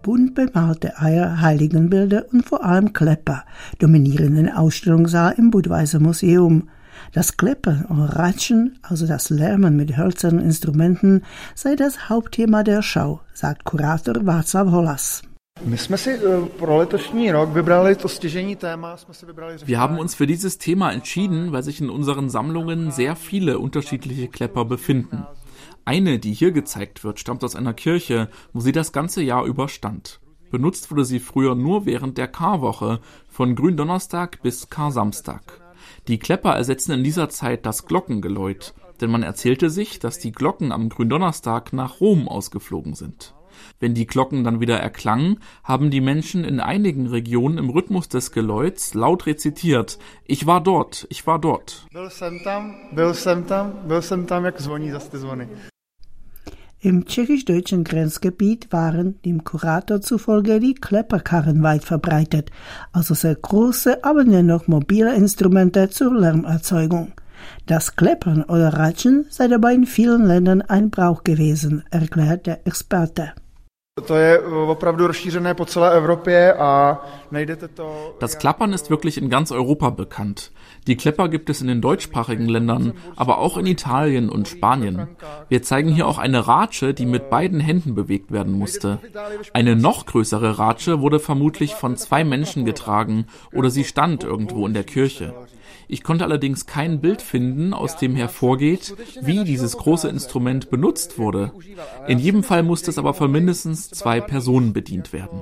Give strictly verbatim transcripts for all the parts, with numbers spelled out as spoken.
Bunt bemalte Eier, Heiligenbilder und vor allem Klepper dominieren den Ausstellungssaal im Budweiser Museum. Das Kleppern und Ratschen, also das Lärmen mit hölzernen Instrumenten, sei das Hauptthema der Schau, sagt Kurator Václav Holas. Wir haben uns für dieses Thema entschieden, weil sich in unseren Sammlungen sehr viele unterschiedliche Klepper befinden. Eine, die hier gezeigt wird, stammt aus einer Kirche, wo sie das ganze Jahr über stand. Benutzt wurde sie früher nur während der Karwoche, von Gründonnerstag bis Karsamstag. Die Klepper ersetzen in dieser Zeit das Glockengeläut, denn man erzählte sich, dass die Glocken am Gründonnerstag nach Rom ausgeflogen sind. Wenn die Glocken dann wieder erklangen, haben die Menschen in einigen Regionen im Rhythmus des Geläuts laut rezitiert: Ich war dort, ich war dort. Im tschechisch-deutschen Grenzgebiet waren dem Kurator zufolge die Klepperkarren weit verbreitet, also sehr große, aber dennoch mobile Instrumente zur Lärmerzeugung. Das Kleppern oder Ratschen sei dabei in vielen Ländern ein Brauch gewesen, erklärt der Experte. Das Klappern ist wirklich in ganz Europa bekannt. Die Klepper gibt es in den deutschsprachigen Ländern, aber auch in Italien und Spanien. Wir zeigen hier auch eine Ratsche, die mit beiden Händen bewegt werden musste. Eine noch größere Ratsche wurde vermutlich von zwei Menschen getragen oder sie stand irgendwo in der Kirche. Ich konnte allerdings kein Bild finden, aus dem hervorgeht, wie dieses große Instrument benutzt wurde. In jedem Fall musste es aber von mindestens zwei Personen bedient werden.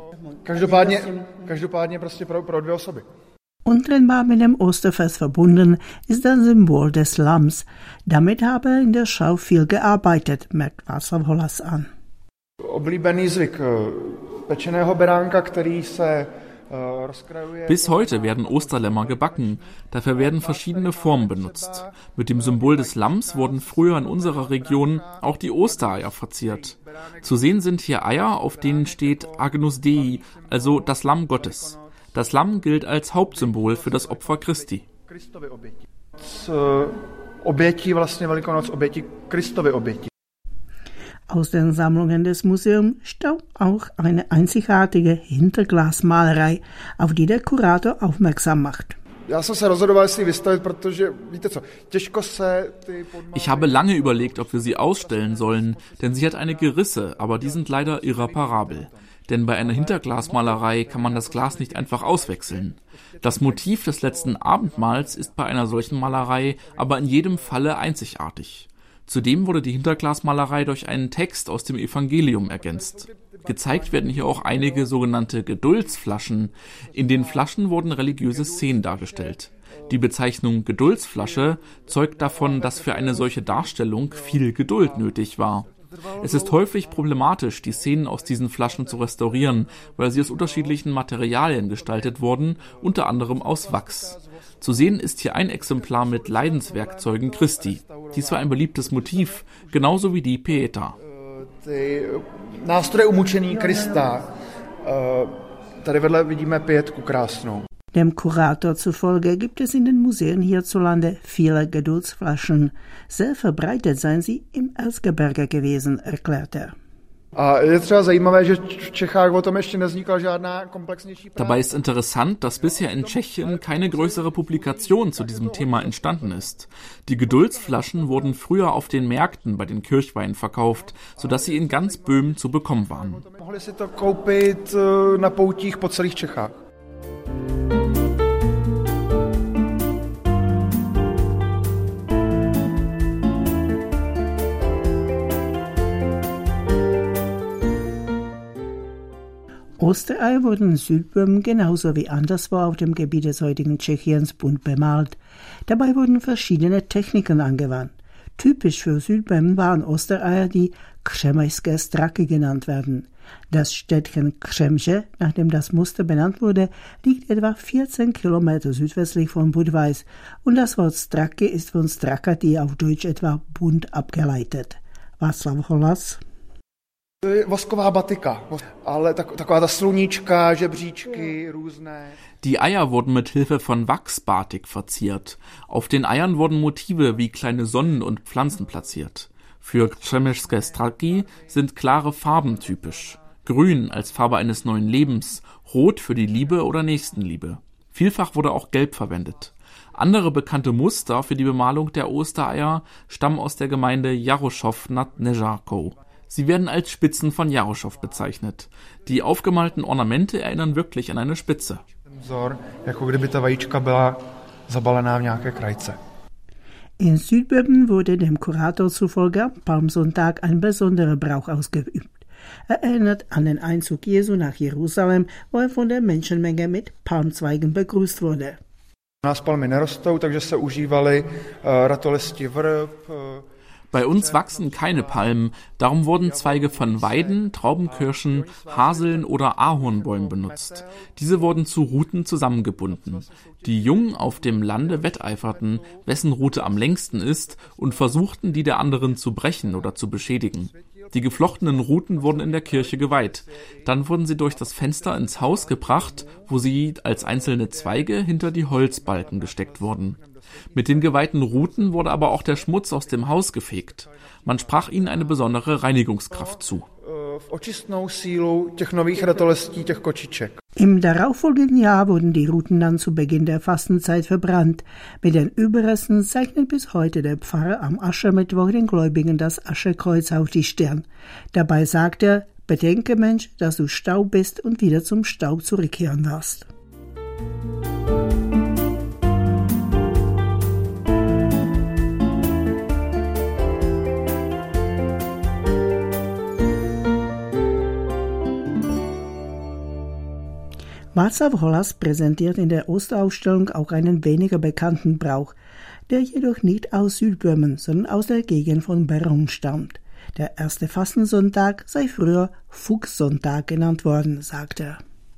Untrennbar mit dem Osterfest verbunden ist das Symbol des Lamms. Damit habe er in der Schau viel gearbeitet, merkt Václav Holas an. Bis heute werden Osterlämmer gebacken. Dafür werden verschiedene Formen benutzt. Mit dem Symbol des Lamms wurden früher in unserer Region auch die Ostereier verziert. Zu sehen sind hier Eier, auf denen steht Agnus Dei, also das Lamm Gottes. Das Lamm gilt als Hauptsymbol für das Opfer Christi. Aus den Sammlungen des Museums stammt auch eine einzigartige Hinterglasmalerei, auf die der Kurator aufmerksam macht. Ich habe lange überlegt, ob wir sie ausstellen sollen, denn sie hat einige Risse, aber die sind leider irreparabel. Denn bei einer Hinterglasmalerei kann man das Glas nicht einfach auswechseln. Das Motiv des letzten Abendmahls ist bei einer solchen Malerei aber in jedem Falle einzigartig. Zudem wurde die Hinterglasmalerei durch einen Text aus dem Evangelium ergänzt. Gezeigt werden hier auch einige sogenannte Geduldsflaschen. In den Flaschen wurden religiöse Szenen dargestellt. Die Bezeichnung Geduldsflasche zeugt davon, dass für eine solche Darstellung viel Geduld nötig war. Es ist häufig problematisch, die Szenen aus diesen Flaschen zu restaurieren, weil sie aus unterschiedlichen Materialien gestaltet wurden, unter anderem aus Wachs. Zu sehen ist hier ein Exemplar mit Leidenswerkzeugen Christi. Dies war ein beliebtes Motiv, genauso wie die Pietà. Dem Kurator zufolge gibt es in den Museen hierzulande viele Geduldsflaschen. Sehr verbreitet seien sie im Erzgebirge gewesen, erklärt er. Dabei ist interessant, dass bisher in Tschechien keine größere Publikation zu diesem Thema entstanden ist. Die Geduldsflaschen wurden früher auf den Märkten bei den Kirchweihen verkauft, sodass sie in ganz Böhmen zu bekommen waren. Ostereier wurden in Südböhmen genauso wie anderswo auf dem Gebiet des heutigen Tschechiens bunt bemalt. Dabei wurden verschiedene Techniken angewandt. Typisch für Südböhmen waren Ostereier, die Křemežské Straky genannt werden. Das Städtchen Křemže, nachdem das Muster benannt wurde, liegt etwa vierzehn Kilometer südwestlich von Budweis und das Wort Straky ist von Strakatý auf Deutsch etwa bunt abgeleitet. Václav Holas. Die Eier wurden mit Hilfe von Wachsbatik verziert. Auf den Eiern wurden Motive wie kleine Sonnen und Pflanzen platziert. Für Křemežské Straky sind klare Farben typisch. Grün als Farbe eines neuen Lebens, Rot für die Liebe oder Nächstenliebe. Vielfach wurde auch Gelb verwendet. Andere bekannte Muster für die Bemalung der Ostereier stammen aus der Gemeinde Jaroschow nad Nežárkou. Sie werden als Spitzen von Jaroschow bezeichnet. Die aufgemalten Ornamente erinnern wirklich an eine Spitze. In Südböhmen wurde dem Kurator zufolge am Palmsonntag ein besonderer Brauch ausgeübt. Er erinnert an den Einzug Jesu nach Jerusalem, wo er von der Menschenmenge mit Palmzweigen begrüßt wurde. Bei uns wachsen keine Palmen, darum wurden Zweige von Weiden, Traubenkirschen, Haseln oder Ahornbäumen benutzt. Diese wurden zu Ruten zusammengebunden. Die Jungen auf dem Lande wetteiferten, wessen Rute am längsten ist, und versuchten, die der anderen zu brechen oder zu beschädigen. Die geflochtenen Ruten wurden in der Kirche geweiht. Dann wurden sie durch das Fenster ins Haus gebracht, wo sie als einzelne Zweige hinter die Holzbalken gesteckt wurden. Mit den geweihten Ruten wurde aber auch der Schmutz aus dem Haus gefegt. Man sprach ihnen eine besondere Reinigungskraft zu. Im darauffolgenden Jahr wurden die Ruten dann zu Beginn der Fastenzeit verbrannt. Mit den Überresten zeichnet bis heute der Pfarrer am Aschermittwoch den Gläubigen das Aschekreuz auf die Stirn. Dabei sagt er: Bedenke, Mensch, dass du Staub bist und wieder zum Staub zurückkehren wirst. Václav Holas präsentiert in der Osterausstellung auch einen weniger bekannten Brauch, der jedoch nicht aus Südböhmen, sondern aus der Gegend von Beroun stammt. Der erste Fastensonntag sei früher Fuchssonntag genannt worden, sagt er.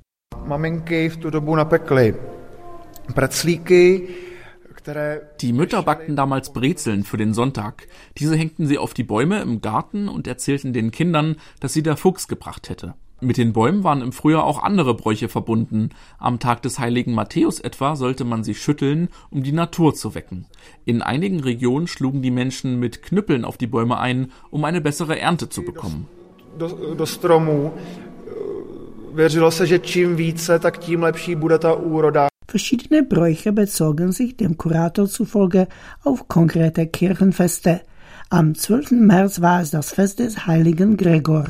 Die Mütter backten damals Brezeln für den Sonntag. Diese hängten sie auf die Bäume im Garten und erzählten den Kindern, dass sie der Fuchs gebracht hätte. Mit den Bäumen waren im Frühjahr auch andere Bräuche verbunden. Am Tag des heiligen Matthäus etwa sollte man sie schütteln, um die Natur zu wecken. In einigen Regionen schlugen die Menschen mit Knüppeln auf die Bäume ein, um eine bessere Ernte zu bekommen. Do, do stromu. Věřilo se, že čím více, tak tím lepší bude ta úroda. Verschiedene Bräuche bezogen sich dem Kurator zufolge auf konkrete Kirchenfeste. Am zwölften März war es das Fest des heiligen Gregor.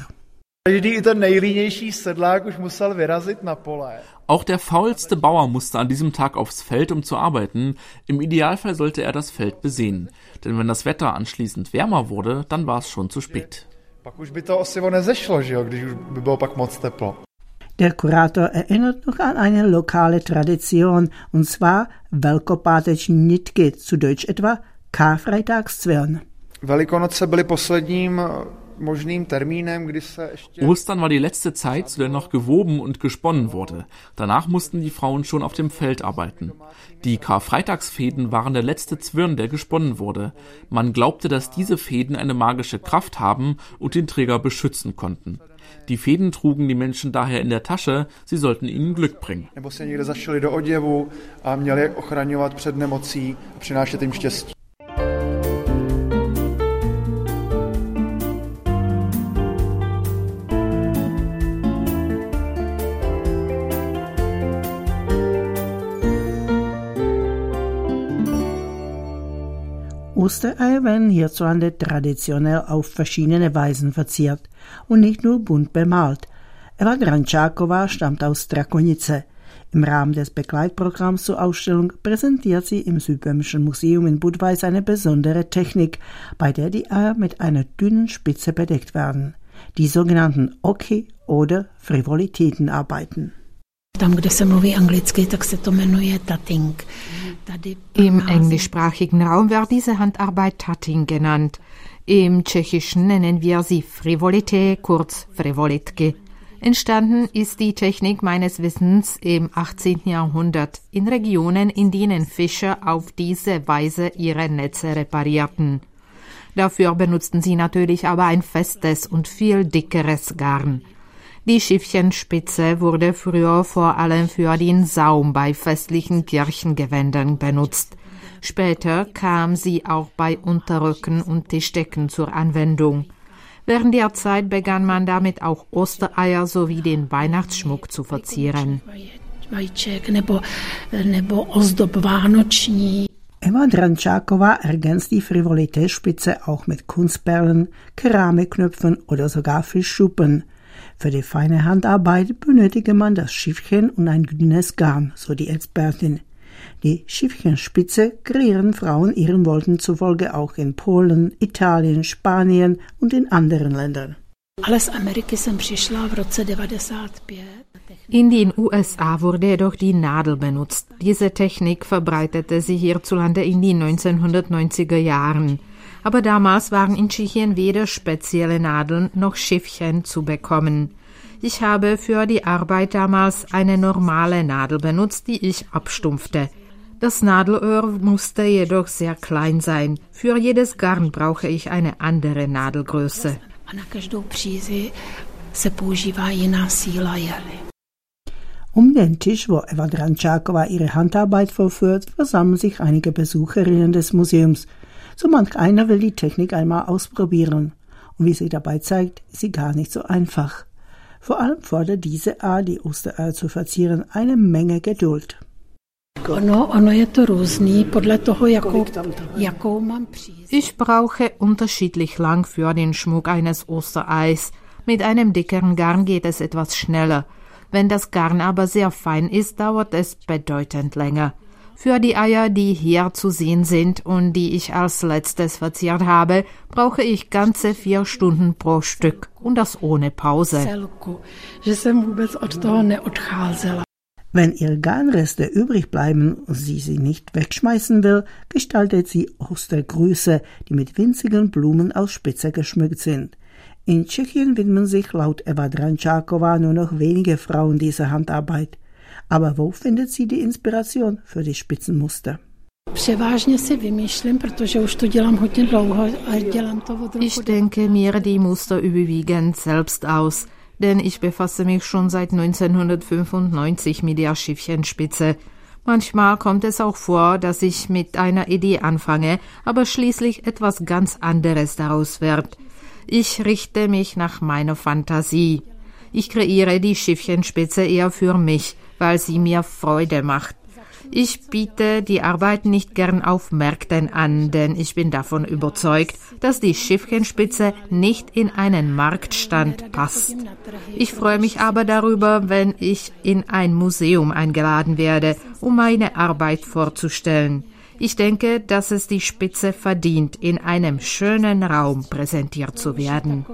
Auch der faulste Bauer musste an diesem Tag aufs Feld, um zu arbeiten. Im Idealfall sollte er das Feld besehen. Denn wenn das Wetter anschließend wärmer wurde, dann war es schon zu spät. Der Kurator erinnert noch an eine lokale Tradition, und zwar Velkopateční nitky, zu Deutsch etwa Karfreitagszwirn. Velikonoce byly posledním možným termínem, kdy se ještě... Ostern war die letzte Zeit, zu der noch gewoben und gesponnen wurde. Danach mussten die Frauen schon auf dem Feld arbeiten. Die Karfreitagsfäden waren der letzte Zwirn, der gesponnen wurde. Man glaubte, dass diese Fäden eine magische Kraft haben und den Träger beschützen konnten. Die Fäden trugen die Menschen daher in der Tasche, sie sollten ihnen Glück bringen. Nebo se někde zašili do oděvu a měli ochraňovat před nemocí a přinášet jim štěstí. Ostereier werden hierzulande traditionell auf verschiedene Weisen verziert und nicht nur bunt bemalt. Eva Drančáková stammt aus Strakonice. Im Rahmen des Begleitprogramms zur Ausstellung präsentiert sie im Südböhmischen Museum in Budweis eine besondere Technik, bei der die Eier mit einer dünnen Spitze bedeckt werden. Die sogenannten Oky oder Frivolitätenarbeiten. Tam, kde se mluví anglicky, tak se to jmenuje tatting. Im englischsprachigen Raum wird diese Handarbeit Tatting genannt. Im Tschechischen nennen wir sie Frivolité, kurz Frivolitky. Entstanden ist die Technik meines Wissens im achtzehnten Jahrhundert in Regionen, in denen Fischer auf diese Weise ihre Netze reparierten. Dafür benutzten sie natürlich aber ein festes und viel dickeres Garn. Die Schiffchenspitze wurde früher vor allem für den Saum bei festlichen Kirchengewändern benutzt. Später kam sie auch bei Unterröcken und Tischdecken zur Anwendung. Während der Zeit begann man damit auch Ostereier sowie den Weihnachtsschmuck zu verzieren. Eva Drančáková ergänzt die Frivolitätsspitze auch mit Kunstperlen, Keramikknöpfen oder sogar Fischschuppen. Für die feine Handarbeit benötige man das Schiffchen und ein dünnes Garn, so die Expertin. Die Schiffchenspitze kreieren Frauen ihren Worten zufolge auch in Polen, Italien, Spanien und in anderen Ländern. In den U S A wurde jedoch die Nadel benutzt. Diese Technik verbreitete sich hierzulande in den neunzehnhundertneunziger Jahren. Aber damals waren in Tschechien weder spezielle Nadeln noch Schiffchen zu bekommen. Ich habe für die Arbeit damals eine normale Nadel benutzt, die ich abstumpfte. Das Nadelöhr musste jedoch sehr klein sein. Für jedes Garn brauche ich eine andere Nadelgröße. Um den Tisch, wo Eva Drančáková ihre Handarbeit vorführt, versammeln sich einige Besucherinnen des Museums. So manch einer will die Technik einmal ausprobieren. Und wie sie dabei zeigt, ist sie gar nicht so einfach. Vor allem fordert diese Art, die Ostereier zu verzieren, eine Menge Geduld. Ich brauche unterschiedlich lang für den Schmuck eines Ostereis. Mit einem dickeren Garn geht es etwas schneller. Wenn das Garn aber sehr fein ist, dauert es bedeutend länger. Für die Eier, die hier zu sehen sind und die ich als letztes verziert habe, brauche ich ganze vier Stunden pro Stück und das ohne Pause. Wenn ihr Garnreste übrig bleiben und sie sie nicht wegschmeißen will, gestaltet sie Ostergrüße, die mit winzigen Blumen aus Spitze geschmückt sind. In Tschechien widmen sich laut Eva Drančáková nur noch wenige Frauen dieser Handarbeit. Aber wo findet sie die Inspiration für die Spitzenmuster? Ich denke mir die Muster überwiegend selbst aus, denn ich befasse mich schon seit neunzehnhundertfünfundneunzig mit der Schiffchenspitze. Manchmal kommt es auch vor, dass ich mit einer Idee anfange, aber schließlich etwas ganz anderes daraus wird. Ich richte mich nach meiner Fantasie. Ich kreiere die Schiffchenspitze eher für mich, weil sie mir Freude macht. Ich biete die Arbeit nicht gern auf Märkten an, denn ich bin davon überzeugt, dass die Schiffchenspitze nicht in einen Marktstand passt. Ich freue mich aber darüber, wenn ich in ein Museum eingeladen werde, um meine Arbeit vorzustellen. Ich denke, dass es die Spitze verdient, in einem schönen Raum präsentiert zu werden.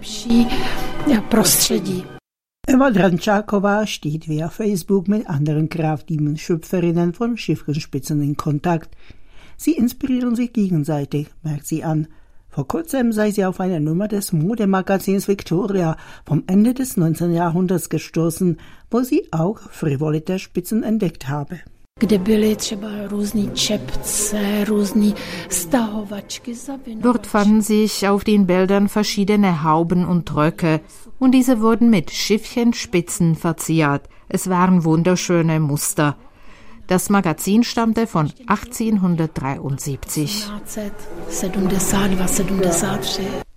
Eva Drančáková steht via Facebook mit anderen kreativen Schöpferinnen von Schiffchenspitzen in Kontakt. Sie inspirieren sich gegenseitig, merkt sie an. Vor kurzem sei sie auf eine Nummer des Modemagazins Victoria vom Ende des neunzehnten Jahrhunderts gestoßen, wo sie auch Frivolitätsspitzen entdeckt habe. Dort fanden sich auf den Bildern verschiedene Hauben und Röcke und diese wurden mit Schiffchenspitzen verziert. Es waren wunderschöne Muster. Das Magazin stammte von achtzehnhundertdreiundsiebzig.